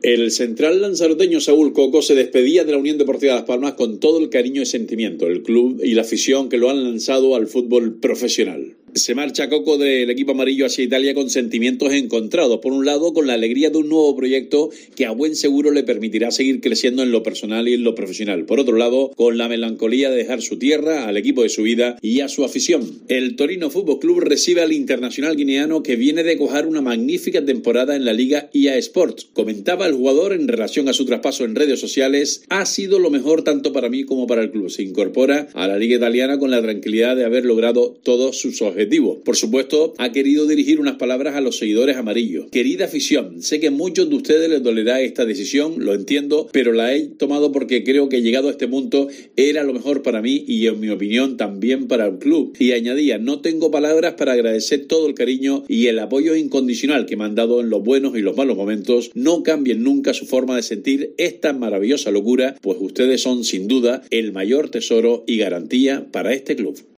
El central lanzaroteño Saúl Coco se despedía de la Unión Deportiva Las Palmas con todo el cariño y sentimiento, el club y la afición que lo han lanzado al fútbol profesional. Se marcha Coco del equipo amarillo hacia Italia con sentimientos encontrados. Por un lado, con la alegría de un nuevo proyecto que a buen seguro le permitirá seguir creciendo en lo personal y en lo profesional. Por otro lado, con la melancolía de dejar su tierra, al equipo de su vida y a su afición. El Torino Fútbol Club recibe al internacional guineano que viene de cuajar una magnífica temporada en la Liga EA Sports. Comentaba el jugador en relación a su traspaso en redes sociales: ha sido lo mejor tanto para mí como para el club. Se incorpora a la Liga Italiana con la tranquilidad de haber logrado todos sus objetivos. Por supuesto, ha querido dirigir unas palabras a los seguidores amarillos. Querida afición, sé que a muchos de ustedes les dolerá esta decisión, lo entiendo, pero la he tomado porque creo que llegado a este punto era lo mejor para mí y, en mi opinión, también para el club. Y añadía: no tengo palabras para agradecer todo el cariño y el apoyo incondicional que me han dado en los buenos y los malos momentos. No cambien nunca su forma de sentir esta maravillosa locura, pues ustedes son sin duda el mayor tesoro y garantía para este club.